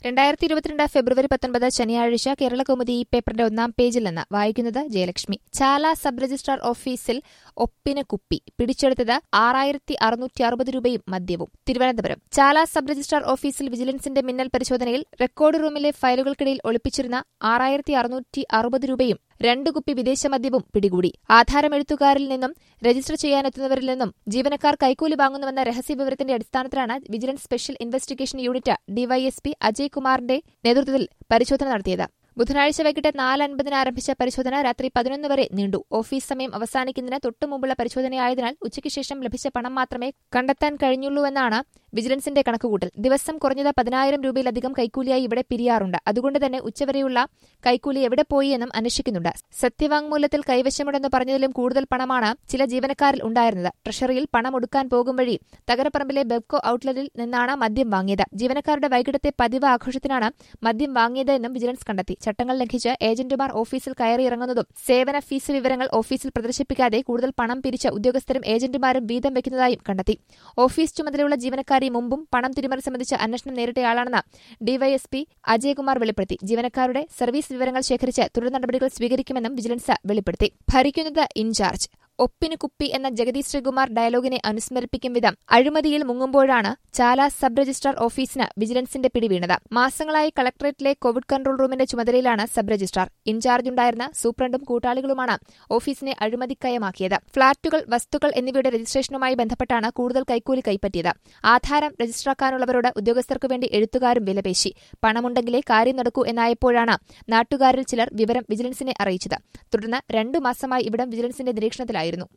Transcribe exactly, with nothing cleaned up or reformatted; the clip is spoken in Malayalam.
രണ്ടായിരത്തി ഇരുപത്തിരണ്ട് ഫെബ്രുവരി പത്തൊൻപത് ശനിയാഴ്ച കേരളകൗമുദി ഈ പേപ്പറിന്റെ ഒന്നാം പേജിൽ നിന്ന് വായിക്കുന്നത് ജയലക്ഷ്മി. ചാല സബ് രജിസ്ട്രാർ ഓഫീസിൽ ഒപ്പിന് കുപ്പി പിടിച്ചെടുത്തത് ആറായിരത്തി അറുന്നൂറ്റി അറുപത് രൂപയും മദ്യവും. തിരുവനന്തപുരം ചാല സബ് രജിസ്ട്രാർ ഓഫീസിൽ വിജിലൻസിന്റെ മിന്നൽ പരിശോധനയിൽ റെക്കോർഡ് റൂമിലെ ഫയലുകൾക്കിടയിൽ ഒളിപ്പിച്ചിരുന്ന ആറായിരത്തി അറുന്നൂറ്റി അറുപത് രൂപയും രണ്ടു കുപ്പി വിദേശ മദ്യവും പിടികൂടി. ആധാരമെഴുത്തുകാരിൽ നിന്നും രജിസ്റ്റർ ചെയ്യാനെത്തുന്നവരിൽ നിന്നും ജീവനക്കാർ കൈക്കൂലി വാങ്ങുന്നുവെന്ന രഹസ്യവിവരത്തിന്റെ അടിസ്ഥാനത്തിലാണ് vigilance special investigation unit DYSP Ajay കുമാറിന്റെ നേതൃത്വത്തിൽ പരിശോധന നടത്തിയത്. ബുധനാഴ്ച വൈകിട്ട് നാല് അൻപതിന് ആരംഭിച്ച പരിശോധന രാത്രി പതിനൊന്ന് വരെ നീണ്ടു. ഓഫീസ് സമയം അവസാനിക്കുന്നതിന് തൊട്ടുമുമ്പുള്ള പരിശോധനയായതിനാൽ ഉച്ചയ്ക്ക് ശേഷം ലഭിച്ച പണം മാത്രമേ കണ്ടെത്താൻ കഴിഞ്ഞുള്ളൂവെന്നാണ് വിജിലൻസിന്റെ കണക്കുകൂട്ടൽ. ദിവസം കുറഞ്ഞത് പതിനായിരം രൂപയിലധികം കൈക്കൂലിയായി ഇവിടെ പിരിയാറുണ്ട്. അതുകൊണ്ട് തന്നെ ഉച്ചവരെയുള്ള കൈക്കൂലി എവിടെ പോയി എന്നും അന്വേഷിക്കുന്നുണ്ട്. സത്യവാങ്മൂലത്തിൽ കൈവശമുണ്ടെന്ന് പറഞ്ഞതിലും കൂടുതൽ പണമാണ് ചില ജീവനക്കാരിൽ ഉണ്ടായിരുന്നത്. ട്രഷറിയിൽ പണം ഒടുക്കാൻ പോകും വഴി തകരപ്പറമ്പിലെ ബെവ്കോ ഔട്ട്ലെറ്റിൽ നിന്നാണ് മദ്യം വാങ്ങിയത്. ജീവനക്കാരുടെ വൈകിട്ടത്തെ പതിവ് ആഘോഷത്തിനാണ് മദ്യം വാങ്ങിയത് എന്നും വിജിലൻസ് കണ്ടെത്തി. ചട്ടങ്ങൾ ലംഘിച്ച് ഏജന്റുമാർ ഓഫീസിൽ കയറിയിറങ്ങുന്നതും സേവന ഫീസ് വിവരങ്ങൾ ഓഫീസിൽ പ്രദർശിപ്പിക്കാതെ കൂടുതൽ പണം പിരിച്ച ഉദ്യോഗസ്ഥരും ഏജന്റുമാരും വീതം വെക്കുന്നതായും കണ്ടെത്തി. ഓഫീസ് ചുമതലയുള്ള ജീവനക്കാരി മുമ്പും പണം തിരിമറി സംബന്ധിച്ച് അന്വേഷണം നേരിട്ടയാളാണെന്ന് ഡിവൈഎസ്പി അജയ്കുമാർ വെളിപ്പെടുത്തി. ജീവനക്കാരുടെ സർവീസ് വിവരങ്ങൾ ശേഖരിച്ച് തുടർ നടപടികൾ സ്വീകരിക്കുമെന്നും വിജിലൻസ് വെളിപ്പെടുത്തി. ഭരിക്കുന്നത് ഇൻചാർജ് ഒപ്പിന് കുപ്പി എന്ന ജഗതി ശ്രീകുമാർ ഡയലോഗിനെ അനുസ്മരിപ്പിക്കും വിധം അഴിമതിയിൽ മുങ്ങുമ്പോഴാണ് ചാല സബ് രജിസ്ട്രാർ ഓഫീസിന് വിജിലൻസിന്റെ പിടിവീണത്. മാസങ്ങളായി കളക്ടറേറ്റിലെ കോവിഡ് കൺട്രോൾ റൂമിന്റെ ചുമതലയിലാണ് സബ് രജിസ്ട്രാർ. ഇൻചാർജുണ്ടായിരുന്ന സൂപ്രണ്ടും കൂട്ടാളികളുമാണ് ഓഫീസിനെ അഴിമതിക്കയമാക്കിയത്. ഫ്ളാറ്റുകൾ, വസ്തുക്കൾ എന്നിവയുടെ രജിസ്ട്രേഷനുമായി ബന്ധപ്പെട്ടാണ് കൂടുതൽ കൈക്കൂലി കൈപ്പറ്റിയത്. ആധാരം രജിസ്റ്ററാക്കാനുള്ളവരോട് ഉദ്യോഗസ്ഥർക്കു വേണ്ടി എഴുത്തുകാരും വിലപേശി. പണമുണ്ടെങ്കിലേ കാര്യം നടക്കൂ എന്നായപ്പോഴാണ് നാട്ടുകാരിൽ ചിലർ വിവരം വിജിലൻസിനെ അറിയിച്ചത്. തുടർന്ന് രണ്ടു മാസമായി ഇവിടം വിജിലൻസിന്റെ നിരീക്ഷണത്തിലായിരുന്നു.